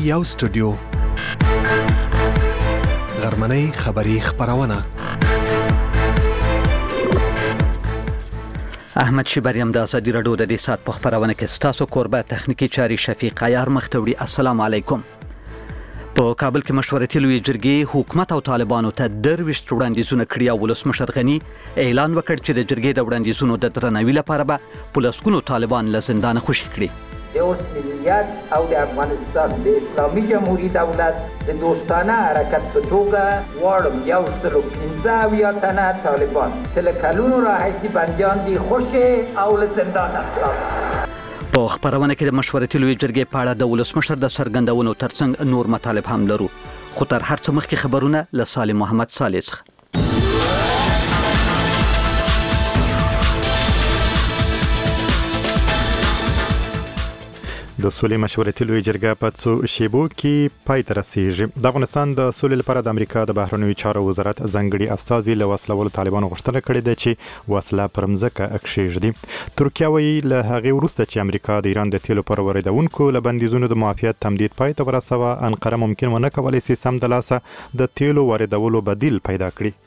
یو سټوډیو غرمنۍ خبری خبرونه احمد شیبریم د ازادي رادیو د دې سات په خبرونه کې ستاسو قربه تخنیکی چاري شفیق عیار مختوړي. السلام علیکم. په کابل کې مشورتي لوی جرګې حکومت او طالبانو ته درويشت وړاندیزونه کړي او ولسمشر غني اعلان وکړ چې د جرګې د وړاندیزونو د درناوي لپاره به پولیسکونو طالبان له زندان خوشي کړي. د اوسمنیت او د افغانستان د اسلامي جمهوریت دولت د دوستانه حرکت په توګه واړم 115 تنه طالبان چې له کلونو راهیسې بندیان دي خوشي او له زندان خلاص. په خبرونه کې د مشورتي لوی جرګې په اړه د ولسمشر د څرګندونو ترڅنګ نور مطالب هم لرو، خو تر هر څه مخکې خبرونه له سالم محمد صالح څخه. د سولې مشورتي لوی جرګه په څو شیبو کې پای ته رسیږي. د افغانستان د سولې لپاره د امریکا د بهرنیو چارو وزارت ځانګړي استازي له وسلوالو طالبانو غوښتنه کړې ده چې وسله پر مځکه کښېږدي. ترکیه وایي له هغې وروسته چې امریکا د ایران د تیلو پر واردونکو له بندیزونو د معافیت تمدید پای ته ورسوه، انقره ممکن ونه کولی شي سم د لاسه د تیلو واردولو بدیل پیدا کړي.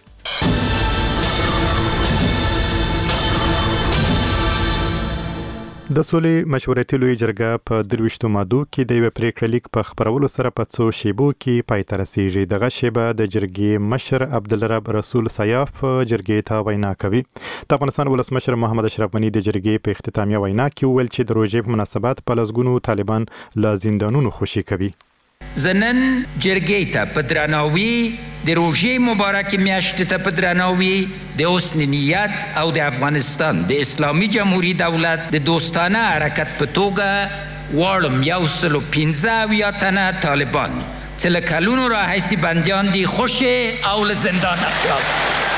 د سولې مشورتي لوی جرګه په 23 مادو کې د یو پریکړه لیک په خبرولو سره په څو شیبو کې پای ته رسیږي. دغه شیبه د جرګې مشر عبدالرب رسول سیاف جرګې ته وینا کوي. د افغانستان ولسمشر محمد اشرف غني د جرګې په اختتامیه وینا کې وویل چې د روژې په مناسبت په لسګونو طالبان له زندانونو خوشي کوي. زنن جرګې ته په درناوي د روژې مبارک میاشت ته په درناوي د حسن نیت او د افغانستان د اسلامي جمهوریت دولت د دوستانه حرکت په توګه واړم 115 تنه طالبان چې له کلونو راهیسې بندیان دي خوشي او له زندان خلاص.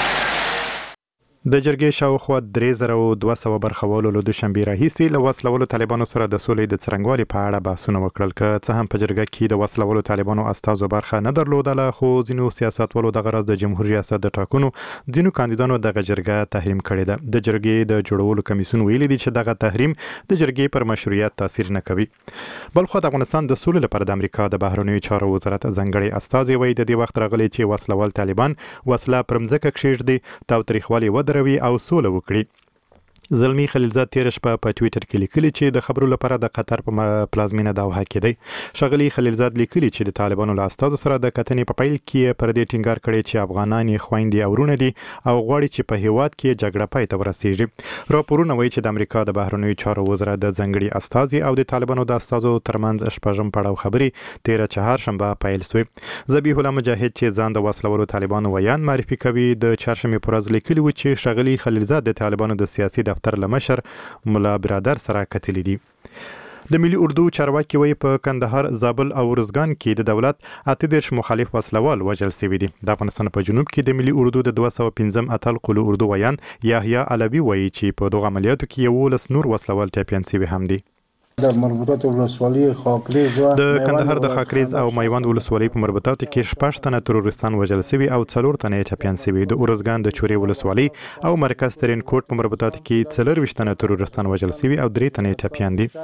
د جرګې شاوخوا 3200 برخوالو له دوشنبې راهیسې له وسلوالو طالبانو سره د سولې د څرنګوالي په اړه بحثونه وکړل. که څه هم په جرګه کې د وسلوالو طالبانو استازو برخه نه درلودله، خو ځینو سیاستوالو دغه راز د جمهوریت ریاست د ټاکنو ځینو کاندیدانو دغه جرګه تحریم کړې ده. د جرګې د جوړولو کمیسیون ویلي دي چې دغه تحریم د جرګې پر مشروعیت تاثیر نه کوي. بلخو د افغانستان د سولې لپاره د امریکا د بهرنیو چارو وزارت ځانګړي استازي وایي د دې وخت راغلی چې وسلوال طالبان وسله پر مځکه کښېږدي، تاوتریخوالي ودروي او سوله وکړي. زلمی خلیلزاد تیر شپه په ټویټر کې لیکلي چې د خبرو لپاره د قطر په پلازمینه دوحه کې دی. ښاغلي خلیلزاد لیکلي چې د طالبانو له استازو سره د کتنې په پیل کې پر دې ټینګار کړی چې افغانان یې خویندې او وروڼه دي او غواړي چې په هیواد کې جګړه پای ته ورسیږي. راپورونه وایي چې د امریکا د بهرنیو چارو وزارت د ځانګړي استازي او د طالبانو د استازو ترمنځ شپږم پړاو خبرې 13 چهارشنبه پیل شوې. ذبیح الله مجاهد چې ځان د وسلوالو طالبانو ویان معرفي کوي د چهارشنبې پر ورځ لیکلي و چې ښاغلي خلیلزاد د طالبانو د سیاسي دفتر له مشر ملا برادر سره کتلي دي. د ملي اردو چارواکي وایي په کندهار، زابل او ارزګان کې د دولت 38 مخالف وسلوال وژل شوي دي. د افغانستان په جنوب کې د ملي اردو د 215 اتل قلو اردو ویان یحیی علوي وایي چې په دغه عملیاتو کې 11 نور وسلوال ټپیان شوي هم دي. د مربوطات ولسوالۍ خاکریز و د کندهار د خاکریز او میوند ولسوالۍ په مربوطاتو کې 6 تنه تروریستان وژل شوي او 4 تنه ټپیان شوي. د ارزګان د چورې ولسوالۍ او مرکز ترین کوټ په مربوطاتو کې 24 تنه تروریستان وژل شوي او 3 تنه ټپیان دي.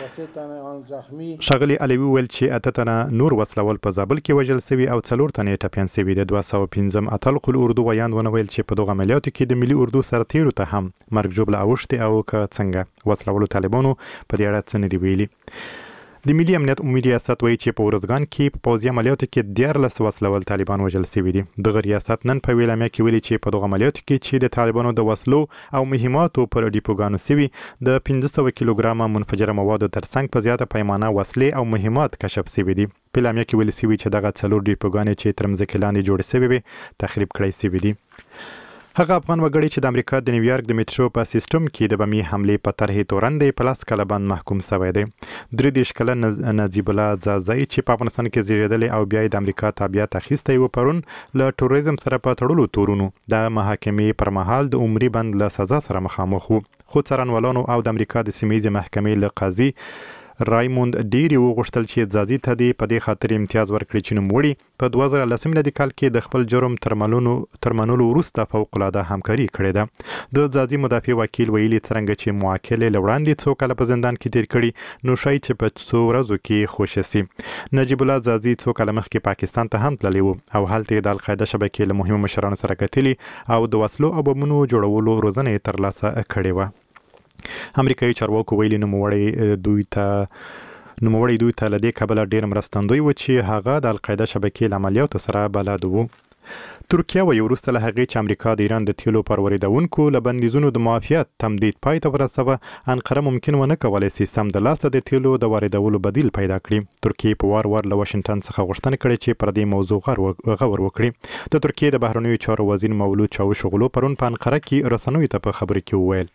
ښاغلي علوي ویل چې 8 تنه نور وسلوال په زابل کې وژل شوي او 4 تنه ټپیان شوي. د 215 اتل قلو اردو ویان ونه ویل چې په دغه عملیاتو کې د ملي اردو سرتیرو ته هم مرګ ژوبله اوښتې او که څنګه وسلوالو طالبانو په دې اړه څه نه دي ویلي. د ملي امنیت عمومي ریاست وایي چې په ارزګان کې په پوځي عملیاتو کې 14 وسلوال طالبان وژل شوي دي. دغه ریاست نن په ویلامه کې ویلي چې په دغه عملیاتو کې چې د طالبانو د وسلو او مهماتو پر ډیپوګانو سوي د 1500 کیلوګرام منفجره موادو ترڅنګ په زیاته پیمانه وسلې او مهمات کشف شوي دي. په ویلامه کې ویلي شوي چې دغه 4 ډیپوګانې چې تر مځکې لاندې جوړې شوي وي تخریب کړای شوي دي. هغه افغان وګړي چې د امریکا د نیویارک د میټرو په سیستم کې د بمي حملې په طرحې تورن په 10 کاله باندې محکوم شوی دی. 33 کلن نجیب الله زازای چې په افغانستان کې زیږیدلی او بیا د امریکا تابعیت اخیستی و، پرون له ټوریزم سره په تړلو تورونو د محاکمې پر مهال د عمري بند له سزا سره مخامخ و. خو څارنوالانو او د امریکا د سیمه ییزې محکمې له قاضي رایموند ډیری وغوښتل چې ځاځي ته په دې خاطر امتیاز ورکړي چې نوموړي په 2010 میلادي کال کې د خپل جرم ترمنلو وروسته فوق العاده همکاري کړې ده. د ځاځي مدافع وکیل ویلي څرنګه چې موکل له وړاندې څو کاله په زندان کې تیر کړي نو شاید چې په څو ورځو کې خوشی سي. نجیب الله ځاځي څو کاله مخکې پاکستان ته هم تللی و او هلته د القاعده شبکې له مهمو مشرانو سره کتلي او د وسلو او بمونو جوړولو روزنه یې ترلاسه کړې وه. امریکایي چارواکو ویلي نوموړی دوی ته له دې کبله ډېر مرستندوی و چې هغه د القاعده شبکې له عملیاتو سره بلد و. ترکیه وایي وروسته له هغې چې امریکا د ایران د تیلو پر واردونکو له بندیزونو د معافیت تمدید پای ته ورسوه، انقره ممکن ونه کولی سي سمدلاسه د تیلو د واردولو بدیل پیدا کړي. ترکیه په وار له واشنګټن څخه غوښتنه کړې چې پر دې موضوع غور وکړي. د ترکیه د بهرنیو چارو وزیر مولود چاوشوغلو پرون په انقره کې رسنیو ته په خبرو کې وویل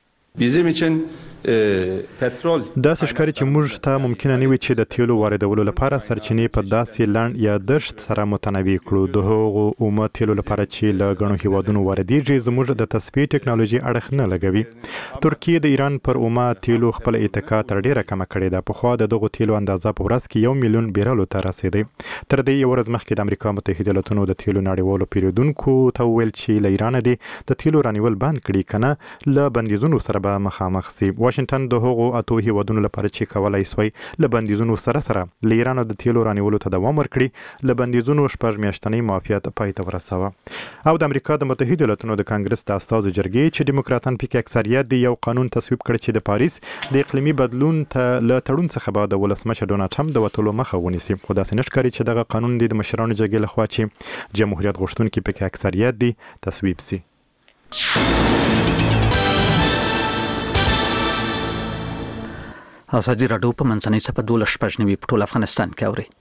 داسې ښکاري چې موږ ته ممکنه نه وي چې د تیلو واردولو لپاره سرچینې په داسې لنډ یا دشت سره متنوع کړو. د هغو اومه تیلو لپاره چې له ګڼو هیوادونو واردېږي زموږ د تصفیې ټکنالوژي اړخ نه لګوي. ترکیه د ایران پر اومه تیلو خپل اتکا تر ډیره کمه کړې ده. پخوا د دغو تیلو اندازه په ورځ کې 1 میلیون بیرلو ته رسېدی. تر دې یو ورځ مخکې د امریکا متحده ایالاتونو د تیلو نړیوالو پیرودونکو ته وویل چې له ایران دې د تیلو رانیول بند کړي کنه له بندیزونو سره به مخامخ سي. واشنګټن د هغو اتو هیوادونو لپاره چې کولای سوی له بندیزونو سره له ایران د تیلو رانیولو ته دوام ورکړي له بندیزونو 6 میاشتنۍ معافیت پای ته ورسوه. او د امریکا د متحده ایالاتونو د کانګرس د استازو جرګې چې دیموکراتان پکې اکثریت دی یو قانون تصویب کړ چې د پاریس د اقلیمي بدلون ته له تړون څخه بعد د ولسمشر ډونالډ ټرمپ د وټولو مخه ونیسي. خو داسې نه ښکاري چې دغه قانون د مشرانو جرګې لخوا چې جمهوریت غوښتونکي پکې اکثریت دی تصویب سي. ازادي راډیو په منځنۍ صفحه 12 په ټول افغانستان کې اوري.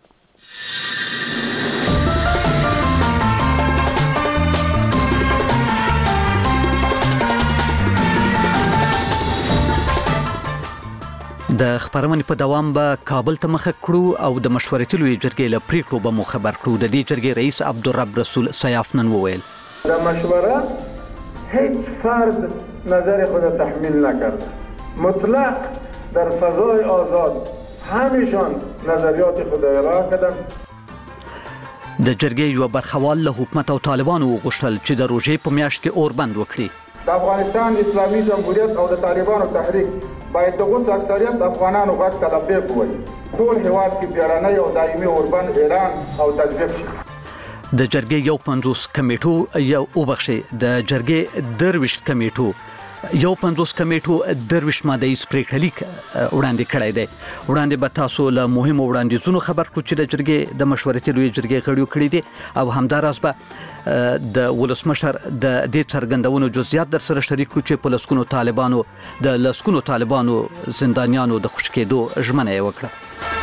د خبرونې په دوام به کابل ته مخه کړو او د مشورتي لوی جرګې له پریکړو به مو خبر کړو. د دې جرګې رئیس عبدالرب رسول سیاف نن وویل در مشوره هیچ فرد نظر خود تحمیل نکرد. مطلق در فضای آزاد همیشان نظریات خود اعلام کردند. د جرګې یو برخوال له حکومت او طالبانو وغوښتل چې د روژې په میاشت کې اوربند وکړي. د افغانستان اسلامي جمهوریت او د طالبانو تحریک باید د غوڅ اکثریت افغانانو غږ ته لبیک ووایي. ټول هیواد کې بیړنی او دایمي اوربند اعلان او تطبیق شي. د جرګې یو 50 کمیټو د جرګې 23 کمیټو یو 50 کمیټو درویش ماده پریکړه لیک وړاندې کړی دی. وړاندې به تاسو له مهمو وړاندیزونو خبر کړو چې د جرګې د مشورتي لوی جرګې غړیو کړی دي او همداراز به د ولسمشر د دې څرګندونو جزئیات در سره شریک کړو چې په لسکونو طالبانو زندانیانو د خوشی کېدو ژمنه یې وکړه.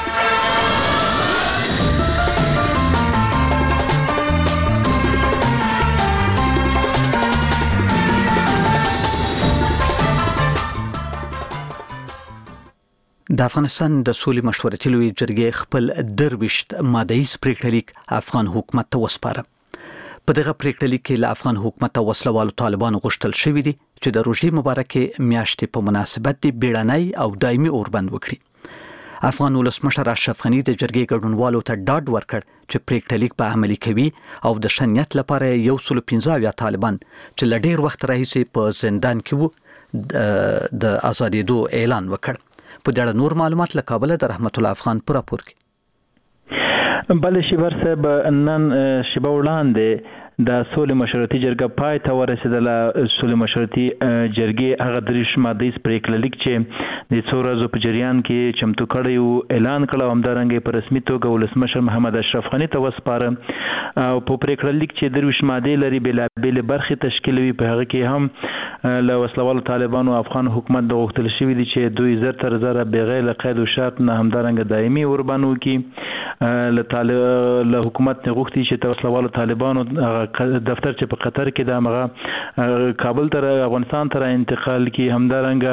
د افغانستان د سولې مشورتي لوی جرګې خپل 23 ماده‌ای پریکړه لیک افغان حکومت ته وسپاره. په دغه پریکړه لیک کې له افغان حکومت او وسلوالو طالبانو غوښتل شوی دی چې د روژې مبارکې میاشتې په مناسبت د بیړنی او دایمي اوربند وکړي. افغان ولسمشر اشرف غني د جرګې ګډونوالو ته ډاډ ورکړ چې پریکړه لیک به عملي کوي او د شنیت لپاره 115 طالبان چې له ډیر وخت راهیسې په زندان کې وو د ازادېدو اعلان وکړ. په دې نور معلومات له کابل د رحمت الله افغان پر راپور کې. بل شي ورسه نن شبه وړاندې د سولې مشورتي جرګه پای ته ورسېدله. سولې مشورتي جرګې هغه 23 ماده‌ای پریکړه لیک چې د څو ورځو په جریان کې چمتو کړی او اعلان کړ او همدارنګه په رسمي توګه ولسمشر محمد اشرف غني ته وسپاره. او په پریکړه لیک چې 23 مادې لري بېلابېل برخې تشکیلوي. په هغه کې هم له وسلوالو طالبانو افغان حکومت د غوښتل شوی دی چې دوی زر بغیر قید او شرط نه همدارنګه دایمي اوربند وکړي. له حکومت نه غوښتي چې وسلوالو طالبانو دفتر چې په قطر کې د هغه کابل تر افغانستان تر انتقال کې همدارنګه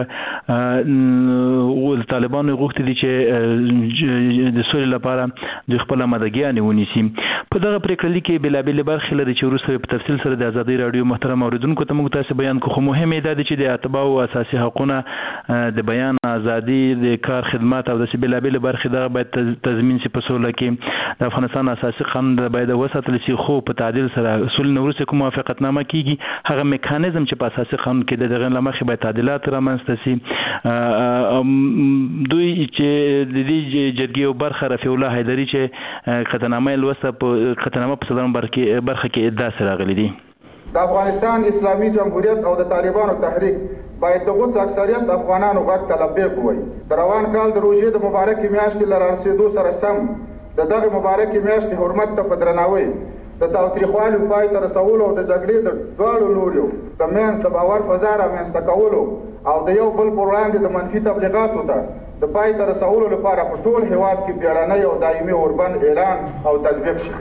طالبانو غوښتي دي چې د سولې لپاره د خپل مدګیان ونیسي. په دغه پریکړه کې بلابل برخې لري چې وروسته په تفصیل سره د ازادي رادیو محترم اوریدونکو ته موږ تاسو بیان کوو. مهمه ده چې د اتباع او اساسي حقوقونه د بیان ازادي د کار خدمات او د بلابل برخې دغه باید تضمین شي. په سوله کې د افغانستان اساسي قانون باید وساتل شي، خو په تعدیل سره اصول نورسه کوم موافقتنامه کیږي هغه میکانیزم چې په اساسي قانون کې دغه لمخې باید تعدیلات رامنځته شي. دوی چې د دې جرګې او برخه رفیع الله حیدری چې قطعنامه لوسته په قطعنامه په صدرم برخه کې ادعا سره راغلي دي. د افغانستان اسلامي جمهوریت او د طالبانو تحریک باید د غوڅ اکثریت افغانانو غږ ته لبیک ووایي. د روان کال د روژې د مبارکې میاشتې له رارسېدو سره سم د دغه مبارکې میاشتې حرمت ته په درناوي د تاوتریخوالي پای ته رسولو او د جګړې د دواړو لوریو د منځ د باور فضا رامنځته کولو او د یو بل پر وړاندې د منفي تبلیغاتو ته د پای ته رسولو لپاره په ټول هیواد کې بیړنی او دایمي اوربند اعلان او تطبیق شي.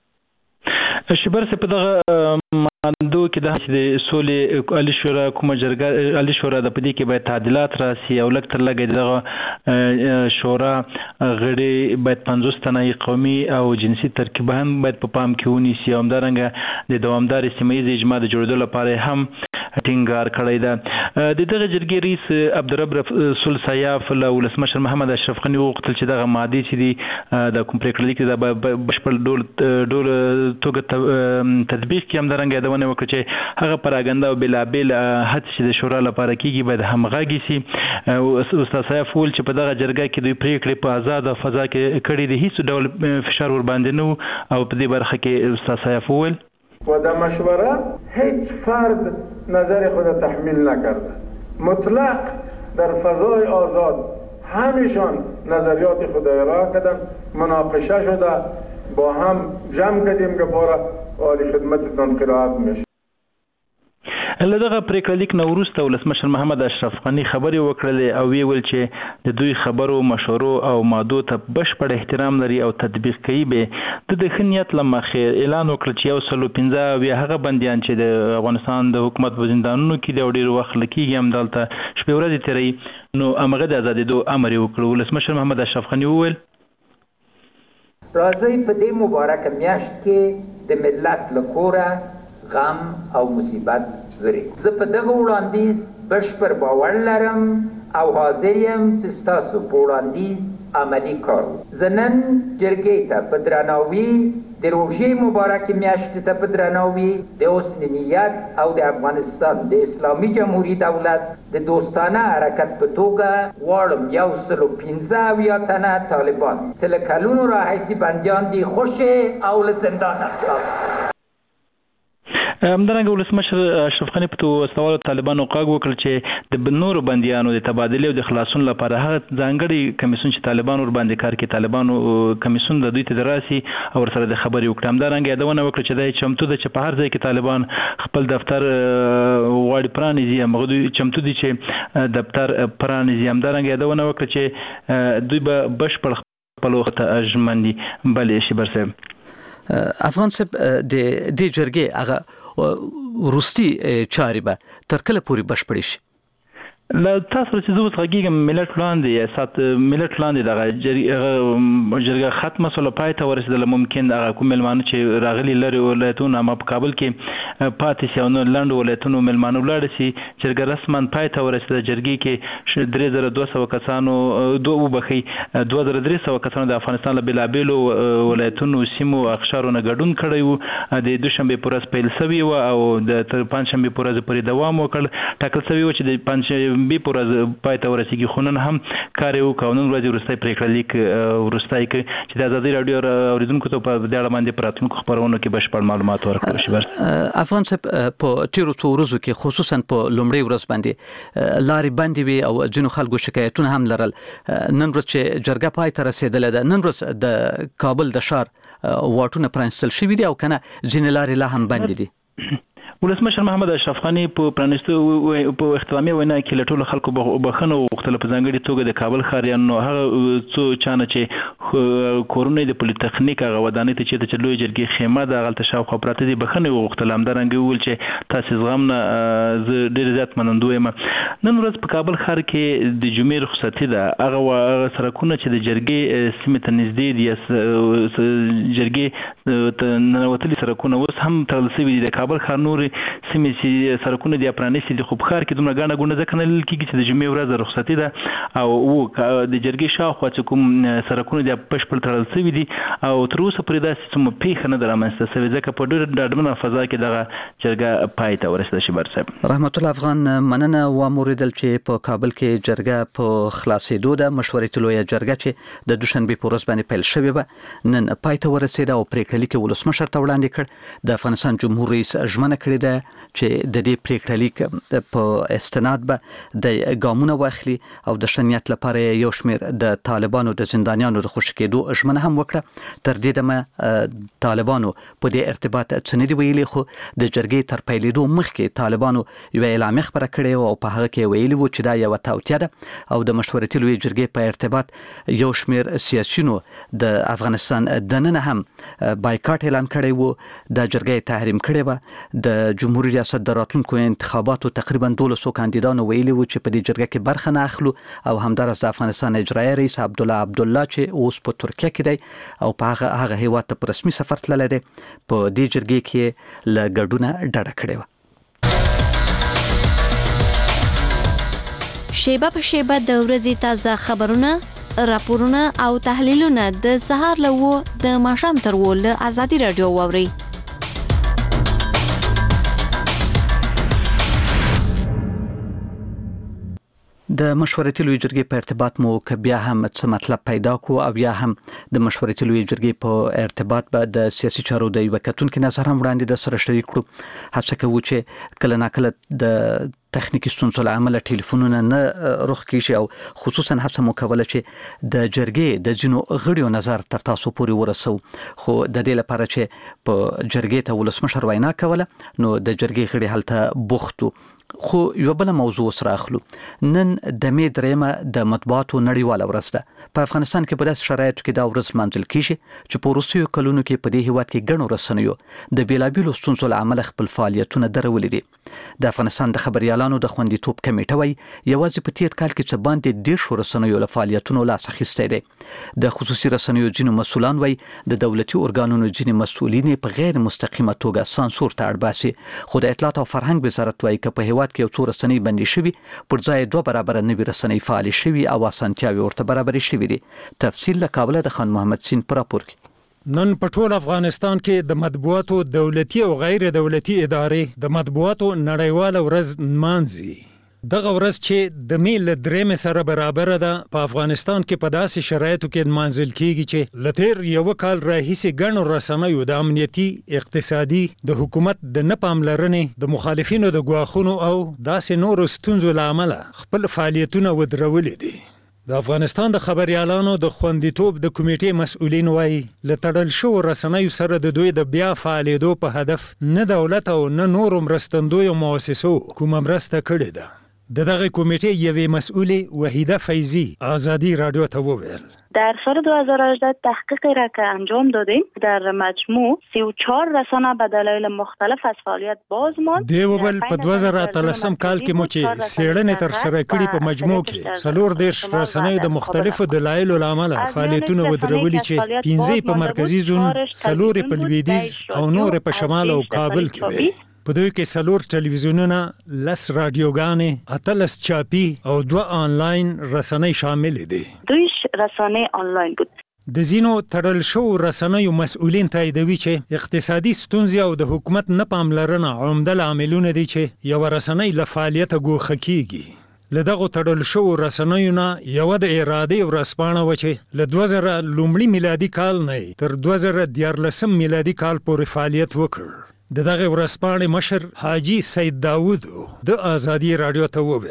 شبر څه په دغه ماندو کې د سولې عالی شورا کومه جرګه عالی شورا د پدې کې باید تعدیلات راسي او لکه تر لګي دغه شورا غړي باید 50 تنه قومي او جنسي ترکیب هم باید په پام کې ونیسي. همدارنګه د دوامدار سیمه ییز اجماع د جوړېدو لپاره هم ټینګار کړی ده. د دغه جرګې رئیس عبدالرب رسول سیاف له ولسمشر محمد اشرف غني وغوښتل چې دغه مادې چې دي د کوم پریکړه لیک د بشپړ ډول توګه تطبیق کې همدارنګه یادونه وکړه چې هغه پراګنده او بلابل هڅې چې د شورا لپاره کیږي باید همغږي شي. استاد سیاف وویل چې په دغه جرګه کې دوی پریکړې په آزاده فضا کې کړې دي، هیڅ ډول فشار ور باندې نه او په دې برخه کې استاد سیاف وویل و در مشوره هیچ فرد نظر خود تحمیل نکرده. مطلق در فضای آزاد همشان نظریات خود ارائه کردن، مناقشه شده، با هم جمع کردیم که باره عالی خدمتتان قرائت میشه. له دغه پریکړه لیک نه وروسته ولسمشر محمد اشرف غني خبرې وکړلې او ویل چې د دوی خبرو مشورو او مادو ته بشپړ احترام لري او تطبیق کوي. به د خنیت لمخې اعلان وکړ چې 115 وی هغه بنديان چې د افغانستان د حکومت په زندانونو کې د ډېر وخت لکېږي هم دلته شپې ورځې تیري نو امغه د ازادېدو امر وکړ. ولسمشر محمد اشرف غني وویل راځي په دې مبارک میاشت کې د ملت لکوره غم او مصیبت زری. زه په دغه وړاندیز بشپړ باور لرم او حاضر یم چې ستاسو په وړاندیز عملي کار. زه نن جرګې ته په درناوي د روژې مبارکې میاشتې ته په درناوي د حسن نیت او د افغانستان د اسلامي جمهوري دولت د دوستانه حرکت په توګه غواړم 115 تنه طالبان چې له کلونو راهیسې بندیان دي خوشې او له زندانه خلاص. همدارنګه ولسمشر اشرف غني په توسط طالبانو غږ وکړ چې د نورو بنديانو د تبادله او د خلاصون لپاره هغه ځانګړي کمیسون چې طالبانو ور باندې کار کوي طالبانو کمیسون د دوی ته دراسي او سره د خبري وکړه. همدارنګه یادونه وکړه چې د چمتو د په هر ځای کې طالبان خپل دفتر وړ پرانیزي هغه دوی چمتو دي چې دفتر پرانیزي. همدارنګه یادونه وکړه چې دوی به بشپړ خپل وخت ژمن دي. بلې شي برسه افغان صاحب د دې جرګې هغه وروستي چارې به تر کله پورې بشپړې شي؟ لا تاسو چې زه غږیږم ملت وړاندې سات ملت وړاندې دغه جرګه ختمه سول پای ته ورسېدل. ممکن هغه کوم ملمانو چې راغلي لري ولایتونه ما په کابل کې پاتې شي او نو لاند ولایتونو ملمانو لاړ شي. جرګه رسما پای ته ورسېده. جرګې کې 3200 کسانو 2300 کسانو د افغانستان له بلابلو ولایتونو سیمو اقشارونو ګډون کړی وو. د دوشنبه پر ورځ پیل شوی و او د پنځشنبه پر ورځ پورې دوام وکړ. ټاکل شوی و چې د پنځشنبه پر ورځ پای ته ورسیږي. خو نن هم کار یو قانون ورځ وروستۍ پریکړه لیک وروستۍ کې چې د ازادي رادیو اوریدونکو ته په دې اړه باندې پراتونکو خبرونو کې بشپړ معلومات ورکړل شي. افغان صاحب په تیرو څو ورځو کې خصوصا په لومړۍ ورځ باندې لارې بندې وي او ځینو خلکو شکایتونه هم لرل. نن ورځ چې جرګه پای ته رسیدله ده، نن ورځ د کابل د ښار واټونه پرانستل شوي دي او کنه ځینې لارې لا هم بندې دي. ولسمشر محمد اشرف غنی په پرانیستو په اختتامي وینا کې له ټولو خلکو بخښنه وغوښتله په ځانګړي توګه د کابل ښاریانو هغه څو چانه چې کورونه د پولیټیکنیک هغه ودانۍ ته چې د لوی جرګې خیمه د هغلته شاوخوا پراته دي بخښنه وغوښتله همدارنګه وویل چې تاسې زغم نه زه ډېر زیات منندوی یم. نن ورځ په کابل ښار کې د جمعې رخصتي ده هغه سړکونه چې د جرګې سیمې ته نږدې دي جرګې ته ننوتلي سړکونه اوس هم تړل شوي دي. د کابل ښار نورې سیمې چې سړکونه دي پرانیستي دي خو په ښار کې دومره ګڼه ګوڼه ځکه نه لیدل کېږي چې د جمعې ورځ رخصتي ده او د جرګې شاوخوا چې کوم سړکونه دي بشپړ تړل شوي دي او تر اوسه پورې داسې څومره پیښه نه ده رامنځته شوې ځکه په ډېره ډاډمنه فضا کې دغه جرګه پای ته ورسېده. شبر صاحب رحمت الله افغان مننه واوریدل چې په کابل کې جرګه په خلاصېدو ده. مشورتي لویه جرګه چې د دوشنبې په ورځ باندې پیل شوې وه نن پای ته ورسېده او پریکړه لیک ولسمشر ته وړاندې کړ. د افغانستان جمهور رئیس ژمنه کړې ده چې د دې پریکړه لیک په استناد به د ګامونه واخلي او د شنیت لپاره یو شمېر د طالبانو د زندانیانو د خوشي کېدو ژمنه هم وکړه. تر دې دمه طالبانو په دې ارتباط څه نه دي ویلي خو د جرګې تر پیلېدو مخکې طالبانو یو اعلامیه خپره کړې او په هغه کې ویلي وو چې دا یو توطیه ده او د مشورتي لویې جرګې په ارتباط یو شمېر سیاسيونو د افغانستان دننه هم بایکاټ اعلان کړی وو. د جرګې تحریم کړی و. د جمهوریت ریاست د راتلونکو انتخاباتو تقریبا 1200 کاندیدانو ویلي وو چې په دې جرګه کې برخه نه اخلو او همدارس د افغانستان اجرایي رئیس عبدالله چې اوس په ترکیه کې دی او په هغه هیواد ته په رسمي سفر تللی دی په دې جرګې کې له ګډونه ډډه کړې وه. شیبه په شیبه د ورځې تازه خبرونه، راپورونه او تحلیلونه د سهار له 9 د ماښام تر 10 له ازادي رادیو واورئ. د مشورتي لویې جرګې په ارتباط مو که بیا هم څه مطلب پیدا کو او بیا هم د مشورتي لویې جرګې په ارتباط به د سیاسي چارو د یو کتونکو نظر هم وړاندې د سره شریک کړو. هڅه کوو چې کله ناکله د تخنیکی ستونزو له امله ټلیفونونه نه رخ کیږي او خصوصا هڅه مو کوله چې د جرګې د ځینو غړیو نظر تر تاسو پورې ورسو خو د دې لپاره چې په جرګې ته ولسمشر وینا کوله نو د جرګې غړي هلته بوختو. خو یو بل موضوع سره اخلو. نن د مې درېمه د مطبوعاتو نړیواله ورځ ده. په افغانستان کې په داسې شرایطو کې دا ورځ منځل کیږي چې په وروستیو کلونو کې په دې هیواد کې ګڼو رسنیو د بیلابیلو ستونزو له امله خپل فعالیتونه درولي دي. د افغانستان د خبريالانو د خوندیتوب کمیټه وایي یوازې په تیر کال کې څه باندې 10 رسنیو له فعالیتونو لاس اخیستی دی. د خصوصي رسنیو ځینو مسؤلان وایي د دولتي ارګانونو ځینې مسؤلین په غیر مستقیمه توګه سانسور ته اړ باسي. خو د اطلاعات او فرهنګ وزارت وایي چې په هیواد کې یو څو رسنۍ بندي شوي پر ځای 2 برابر نوي رسنۍ فعال شوي او اسانتیاوي ورته برابر شوي دي. تفصیل له کابل د خان محمد سین پر راپور کې. نن په ټول افغانستان کې د مطبوعاتو دولتي او غیر دولتي ادارې د مطبوعاتو نړیواله ورځ نمانځي. دغه ورځ چې د میل درېمې سره برابر ده په افغانستان کې په داسې شرایطو کې نمانځل کیږي چې لتیر یو کال راهیسې ګڼو رسنیو د امنیتي، اقتصادي، د حکومت د نه پاملرنې، د مخالفینو د ګواښونو او داسې نورو ستونزو له امله خپل فعالیتونه ودرولي دي. د افغانستان د خبريالانو د خوندیتوب د کمیټې مسؤلین وایي له تړل شوو رسنیو سره د دوی د بیا فعالېدو په هدف نه دولت او نه نورو مرستندویو مؤسسو کومه مرسته کړې ده. دغه کمیټې یوې مسؤلې وحیده فیضی آزادی رادیو ته وویل در سال 2018 تحقیقی را که انجام دادیم در مجموع 34 رسانه به دلایل مختلف از فعالیت باز ماند. دیوبل په 2013 کال کې مو چې سیړنې تر سره کړي په مجموع کې 14 رسنۍ د مختلفو دلایلو لامل فعالیتونه ودرولي چې 15 په مرکزی زون، 4 په لویدیځ او نور په شمال او کابل کې وي. په دوی کې 4 ټلویزیونونه، 10 رادیوګانې، 18 چاپی او 2 آنلاین رسنۍ شامل دي. دوی رسانه آنلاین بود. د زینو تړل شو رسنیو مسؤلین تاییدوي چې اقتصادي ستونزې او د حکومت نه پاملرنه عمده عاملونه دي چې یو رسنۍ له فعالیت ګوښه کیږي. له دغه تړل شو رسنیو نه یو د ارادې ورسپانه و چې له 2000 لومړي میلادي کال نه تر 2014 میلادي کال پورې فعالیت وکړ. دغه ورسپانې مشر حاجی سید داوود د آزادی رادیو ته وویل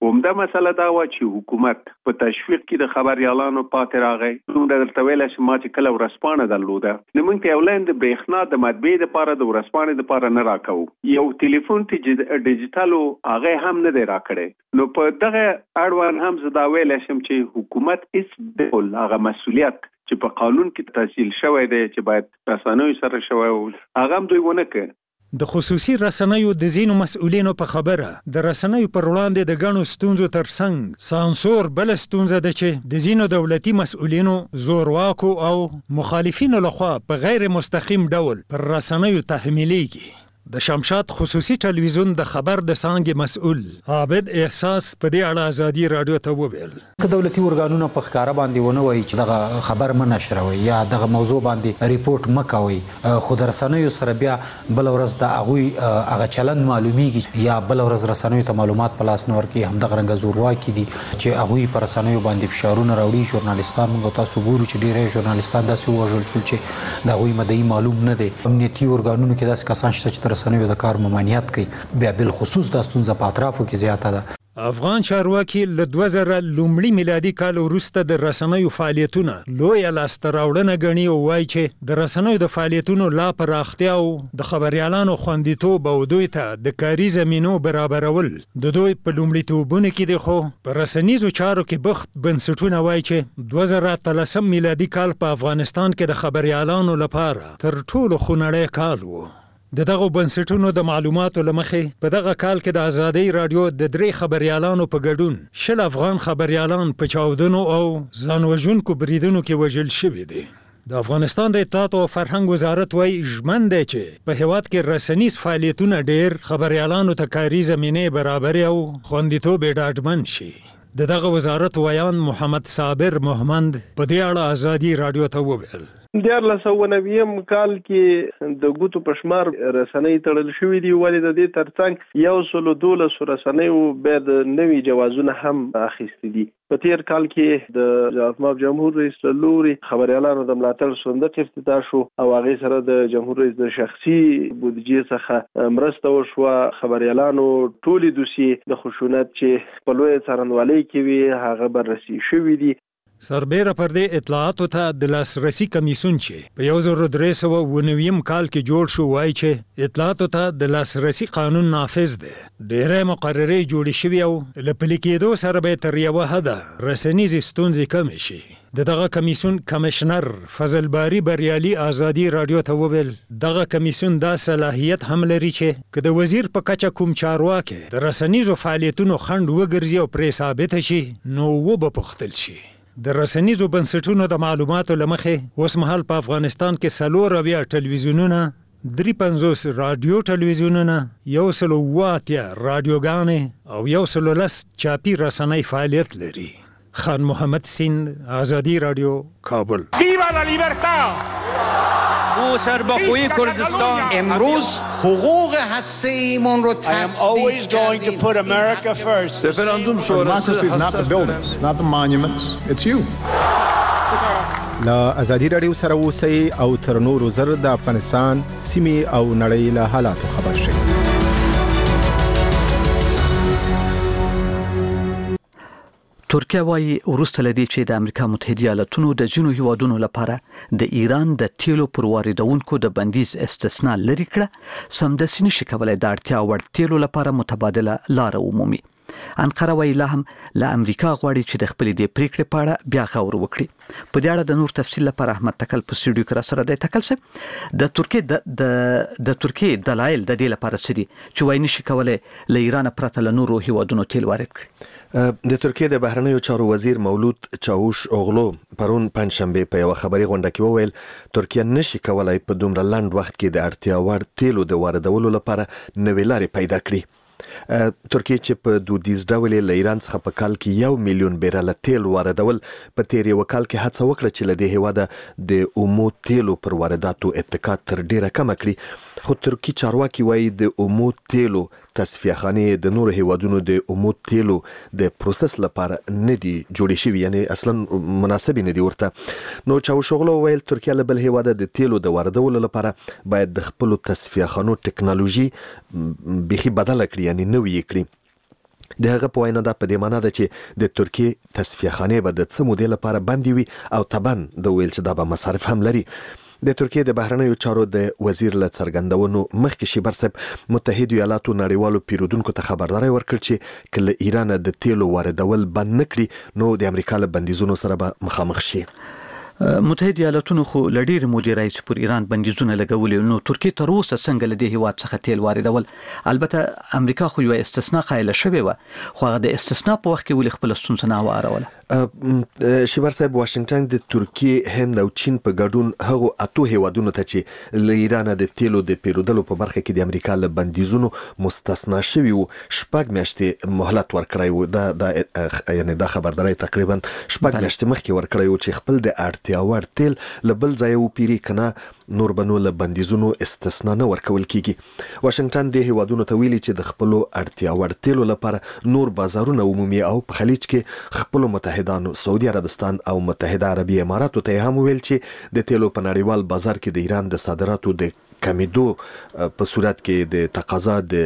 همدا مسله دا و چې حکومت په تشویق کې د خبريالانو پاتې راغی. نو درته ویل چې ما چې کله ورسپانه درلوده نو موږ ته اولین د برېښنا د مطبعې لپاره د ورسپانې لپاره نه راکاو. یو ټلیفون ته ډیجیټالو هغه هم نه دی راکړی. نو په دغه اړوند هم زه دا ویل شم چې حکومت هیڅ ډول هغه مسؤلیت چې په قانون کې تفصیل شوی دی چې باید رسنیو سره شوی هغه هم دوی ونه کړ. د خصوصي رسنیو د ځینو مسؤلینو په خبره د رسنیو پر وړاندې د ګڼو ستونزو ترڅنګ سانسور بل ستونزه ده چې د ځینو دولتي مسؤلینو زورواکو او مخالفینو لخوا په غیر مستقیم ډول پر رسنیو تحمیلیږي. د شمشاد خصوصي ټلویزیون د خبر د څانګې مسؤل عابد احساس په دې اړه ازادي رادیو ته وویل که دولتي ارګانونه په ښکاره باندې ونه وایي چې دغه خبر مه نشروئ یا دغه موضوع باندې ریپورټ مه کوئ، خو د رسنیو سره بیا بل ورځ د هغوی هغه چلند معلومیږي یا بل ورځ رسنیو ته معلومات په لاس نه ورکوي. همدغه رنګه زورواکي دي چې هغوی په رسنیو باندې فشارونه راوړي. ژورنالیستان موږ تاسو ګورو چې ډېری ژورنالیستان داسې ووژل شول چې د هغوی مدعي معلوم نه دی. امنیتي ارګانونو کې داسې کسان شته چې د رسنیو د کار ممانعت کوي. بیا بالخصوص دا ستونزه په اطرافو کې زیاته ده. افغان چارواکي له 2000 لومړي میلادي کال وروسته د رسنیو فعالیتونه لویه لاسته راوړنه ګڼي او وایي چې د رسنیو د فعالیتونو لا پراختیا او د خبريالانو خوندیتوب او دوی ته د کاري زمینو برابرول د دوی په لومړیتوبونو کې دي. خو په رسنیزو چارو کې بخت بنسټونه وایي چې 2013 میلادي کال په افغانستان کې د خبريالانو لپاره تر ټولو خونړی کال و. د دغه بنسټونو د معلوماتو لمخې په دغه کال کې د ازادي رادیو د 3 خبريالانو په ګډون 10 افغان خبريالان په چاودنو او ځانوژونکو بریدونو کې وژل شوي دي. د افغانستان د اطلاعات او فرهنګ وزارت وايي ژمن دی چې په هیواد کې رسنیز فعالیتونه ډېر خبريالانو ته کاري زمینه برابر او خوندیتوب ډاډمن شي. دغه وزارت ویان محمد صابر محمد په دې اړه ازادي رادیو ته وویل 1990 کال کې د ګوتو پشمار رسنۍ تړل شوې دي، ولې د دې ترڅنګ 112 رسنۍ به د نوي جوازونه هم اخیستي دي. په تیر کال کې د جمهوریت جمهور رئیس لوري خبريالانو د ملاتړ صندوق افتتاح شو او هغه سره د جمهور رئیس د شخصي بودیجې څخه مرسته وشوه. خبريالانو ټولې دوسیې د خشونت چې په لوی څارنوالۍ کې وي هغه بررسي شوې دي. سربیره پر دې اطلاعاتو ته د لاسرسي کمیسیون چې په 1309 کال کې جوړ شو وایي چې اطلاعاتو ته د لاسرسي قانون نافذ دی. ډېرې مقررې جوړې شوې او له پلي کېدو سره به تر یوه حده رسنیزې ستونزې کمې شي. دغه کمیسیون کمشنر فضل باری بریالي ازادي رادیو ته وویل دغه کمیسیون دا صلاحیت هم لري چې که د وزیر په کچه کوم چارواکي د رسنیزو فعالیتونو خنډ وګرځي او پرې ثابته شي نو وبپوښتل شي. د رسنیزو بنسټونو د معلوماتو لمخې اوس مهال په افغانستان کې 4 ټلویزیونونه 53 رادیو ټلویزیونونه 108 رادیوګانې او 110 چاپی رسنۍ فعالیت لري. خان محمد سیند آزادی رادیو کابل. ویوا لا لیبرتا. ما سرباخوی کردستان امروز حقوق هسته ایمون رو I am always going to put America first. Referendum sonrası is not the buildings, it's not the monuments, it's you. لا ازادي رادیو سره اوسئ او تر نورو زر د افغانستان سیمې او نړۍ له حالاتو خبر شئ. ترکیه وايي وروسته لدی چې د امریکا متحده ایالاتونو د ځینو هیوادونو لپاره د ایران د تیلو پر واردونکو د بندیز استثناء لري کړه سمدستي نشي کولای د اړتیا وړ تیلو لپاره متبادله لار ومومي. انقره وايي لا هم له امریکا غواړي چې د خپل دې پریکړې په اړه بیا غور وکړي. په دې اړه د نور تفصیل لپاره احمد تکل په سټوډیو کې را سره دی. تکل صاحب د ترکیه دلایل د دې لپاره څه دي چې وايي نشي کولای له ایران پرته له نورو هیوادونو تیل وارد کړي؟ د ترکیه د بهرنیو چارو وزیر مولود چاوش اوغلو پرون پنځشنبه په یو خبري غونډه کې وویل ترکیه نشي کولای په دومره لنډ وخت کې د اړتیا وړ تیلو د واردولو لپاره نوې لارې پیدا کړي. ترکیه چې په دودیز ډول له ایران څخه په کال کې 1 میلیون بیرل تیل واردول په تیر یو کال کې هڅه وکړه چې له دې هیواده د اومو تیلو پر وارداتو اتکا تر ډیره کم کړي. خو ترکیه چارواکي وایي د اومو تیلو تصفیه خانې د نورو هیوادونو د اومو تیلو د پروسس لپاره نه دي جوړې شوي، یعنی اصلا مناسب نه دي ورته. نو چاوشوغلو ویل ترکیه له بل هیواده د تیلو د واردولو لپاره باید د خپل تصفیه خانو ټکنالوژي بيخي بدله کړي، یعنی نوې کړي. د هغه په وینا دا په دې معنی ده چې د ترکیې تصفیه خانې به د څه مودې لپاره بندې وي او طبعا د ویل چې دا به مصارف هم لري. د ترکیې د بهرنیو چارو د وزیر له څرګندونو مخکې شیبر صاحب متحده ایالاتو نړیوالو پیرودونکو ته خبرداری ورکړ چې کله ایران د تیلو واردول بند نکړي نو د امریکا له بندیزونو سره به مخامخ شي. متحده ایالاتونو خو لډیر مودې راځي پر ایران بندیزونه لګولي، نو ترکیه تر اوسه څنګه له دې هیواد څخه تیل واردول؟ البته امریکا خو یو استثناء قایله شوې و، خو هغه د استثناء په وخت کې ولې خپل ستونزه نه واروله؟ شیبر صاحب واشنگټن د ترکیې، هند او چین په ګډون هغو 8 هیوادونو ته چې له ایران د تیلو د پیرودلو په برخه کې د امریکا له بندیزونو مستثنا شوي وو 6 میاشتې مهلت ورکړی وو. یعنی دا خبرداری تقریبا 6 میاشتې مخکې ورکړی وو چې خپل د اړتیا وړ تیل له بل ځای وپیري، کنه نور بنو له بندیزونو استثنا نه ورکول کیږي. واشنگټن د هیوادونو ته ویلي چې د خپل اړتیا وړ تیلو لپاره نور بازارونه عمومي او په خلیج کې خپل متحدانو سعودي عربستان او متحده عربي اماراتو ته هم ویل چې د تیلو په نړیوال بازار کې د ایران د صادراتو د کمیدو په صورت کې د تقاضا د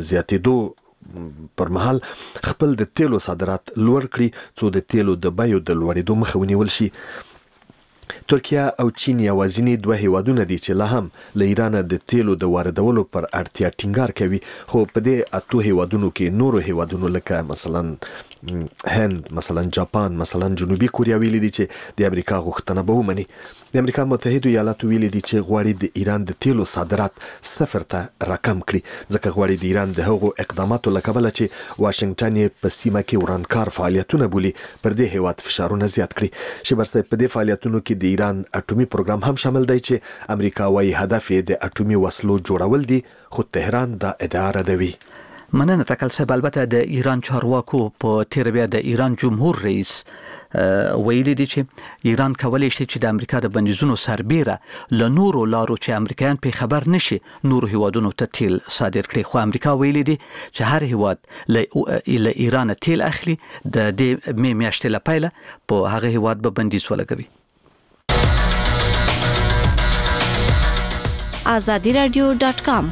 زیاتېدو پر مهال خپل د تیلو صادرات لوړ کړي څو د تیلو د بیو د لوړېدو مخه ونیول شي. ترکیه او چین یوازینی 2 هیوادونه دي چې لا هم له ایران د تیلو د واردولو پر اړتیا ټینګار کوي، خو په دې 8 هیوادونو کې نورو هیوادونو لکه مثلا هند، مثلا جاپان، مثلا جنوبي کوریا ویلي دي چې د امریکا غوښتنه به ومني. د امریکا متحده ایالاتو ویلي دي چې غواړي د ایران د تیلو صادرات 0 ته راکم کړي، ځکه غواړي د ایران د هغو اقداماتو له کبله چې واشنگټن یې په سیمه کې ورانکار فعالیتونه بولي پر دې هیواد فشارونه زیات کړي. شیبر صاحب په دې فعالیتونو کې د ایران اټومي پروګرام هم شامل دی چې امریکا وايي هدف یې د اټومي وسلو جوړول دي، خو تهران دا ادعا ردوي. مننه تکل صاحب. البته د ایران چارواکو په تیر بیا د ایران جمهور رئیس ویلي دي چې ایران کولی شي چې د امریکا د بندیزونو سربیره له نورو لارو چې امریکایان په خبر نشي نورو هیوادونو ته تیل صادر کړي، خو امریکا ویلي دي چې هر هیواد له ایران تیل اخلي د دې میاشتې لپاره په هغه هیواد به بندیز ولګوي. azadiradio.com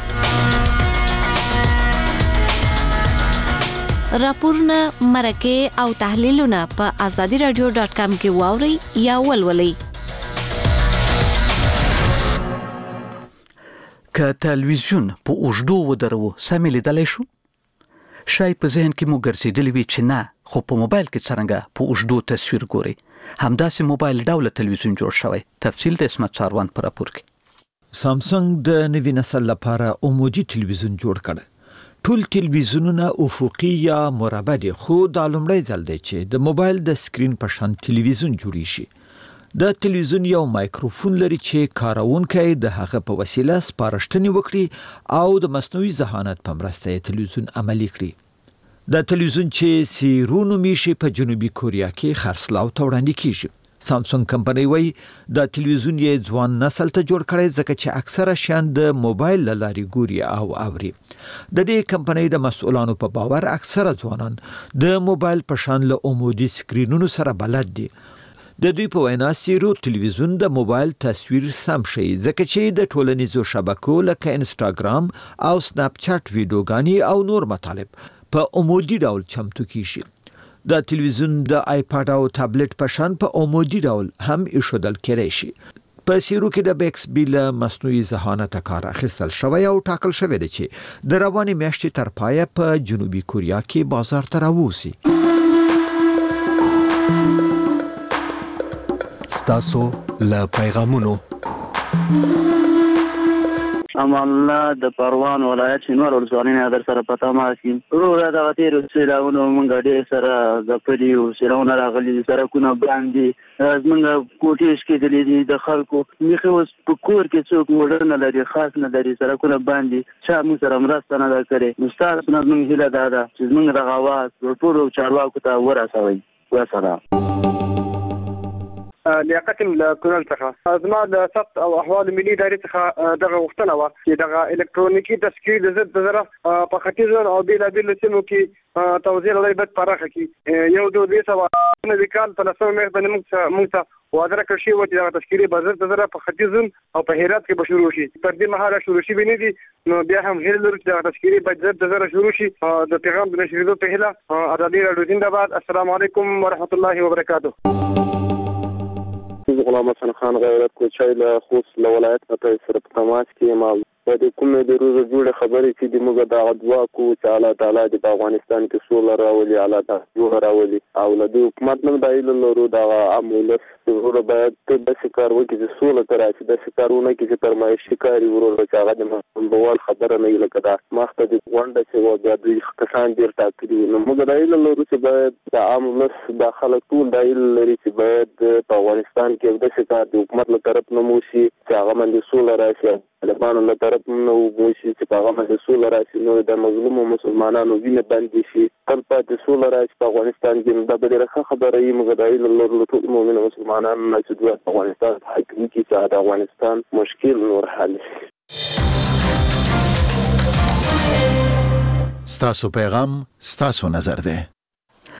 راپورونه، مرکه او تحلیلونه په azadiradio.com کې واوري یا ولولئ. که تلویزیون په اوږدو ودرو سمې لیدلی شو؟ شاید په ذهن کې مو ګرځېدلی وي چې نه، خو په موبایل کې څرنګه په اوږدو تصویر ګوري. همداسې موبایل ډوله تلویزیون جوړ شوی. تفصیل د اسمت ساروان په راپور کې. سامسونګ د نوي نسل لپاره عمودي تلویزیون جوړ کړ. ټول تلویزیونونه افقي یا مربع دي، خو دا لومړی ځل دی چې د موبایل د سکرین په شان تلویزیون جوړی شي. د تلویزیون یو مایکروفون لري چې کارونکي د هغه په وسیله سپارښتنې وکړي او د مصنوعي ذهانت په مرسته تلویزیون عملي کړي. د تلویزیون چې سیرونو میشي په جنوبي کوریا کې خرڅلاو ته وړاندې کیږي. سامسونګ کمپنۍ وایي د تلویزیون یې ځوان نسل ته جوړ کړی ځکه چې اکثره شیان د موبایل له لارې ګوري او اوري. د دې کمپنۍ د مسؤلانو په باور اکثره ځوانان د موبایل په شان له عمودي سکرینونو سره بلد دي. د دوی په وینا سیرو تلویزیون د موبایل تصویر سم شي ځکه چې د ټولنیزو شبکو لکه انسټاګرام او سناپ چات ویډیوګانې او نور مطالب په عمودي ډول چمتو کیږي. د تلویزیون د آیپاد او ټابلیټ په شان په عمودي ډول هم ایښودل کېدای شي. په سیرو کې د بیکس بیل مصنوعي ذهانت کار اخیستل شوی او ټاکل شوی دی چې د روانې میاشتې تر پایه په جنوبي کوریا کې بازار ته راووځي. ستاسو له پیغامونو امان الله د پروان ولایت شینوار ولسوالۍ در سره پتا ماشي ورو دا غتیر سیلاونو مونږ ډېر سره غپلی او سیلاونه راغلي سرکونه باندې زمونږ کوټیش کې دي د خلکو میخه اوس په کور کې څوک وړ نه لري، خاص نه لري، سرکونه باندې چا موږ سره مرسته نه کړي. مستعار نه موږ هیله ده چې موږ د غواز ټول چارواکو ته ورسوي. وسلام. لیاقت کونل څخه زما د ثبت او احوال ملي ادارې څخه دغه غوښتنه وه چې دغه الکترونیکي تذکیرې د ضد ضرر په ختیځو او بېلابېلو سیمو کې توزیع لري باید پراخه کړي. یو 290 کال په 10 مې باندې موږ ته وعده راکړل شوې وه چې دغه تذکیرې به ضد ضرر په ختیځ او په هرات کې به شروع شي. تر دې مهاله شروع شوي نه دي، نو بیا هم هیله لرو چې دغه تذکیرې باید ضد ضرر شروع شي. د پیغام د نشریدو په هیله ازادي راډیو زنده‌باد. السلام علیکم ورحمۃ اللہ وبرکاتہ. غلام حسن خان غیرت کوچای له خوست له ولایت څخه سره په تماس کې ما د کومې د روزه جوړه خبرې چې د موږ د دعوا کو چې الله تعالی د افغانستان کې سوله راولي، الله تعالی جوړ راولي او له دې حکومت نه دایله لرو دا عمل ورو باید د شکار وکړي چې سوله تر چې د شکارونه کې چې ترمای شکاري ورو چې هغه د بوال خبره نه لکه دا مخته د غونډه چې و بیا د کسان ډیر ټاکلي نو موږ دایله لرو چې باید د عمل داخله ټول دایله لري چې باید په افغانستان کې د شکار د حکومت له طرف نه موشي چې هغه باندې سوله راشي، طالبانو له طرف نه موشي چې هغه باندې سوله راشي، نو د مظلومو مسلمانانو وینه باندې شي تل پاتې سوله راشي په افغانستان کې. دا به ډېره خبره یې موږ دایله لرو ټول مؤمن مسلمانانو نه چې د افغانستان حاکم کې چې د افغانستان مشکل نور حل شي. ستاسو پیغام ستاسو نظر ده.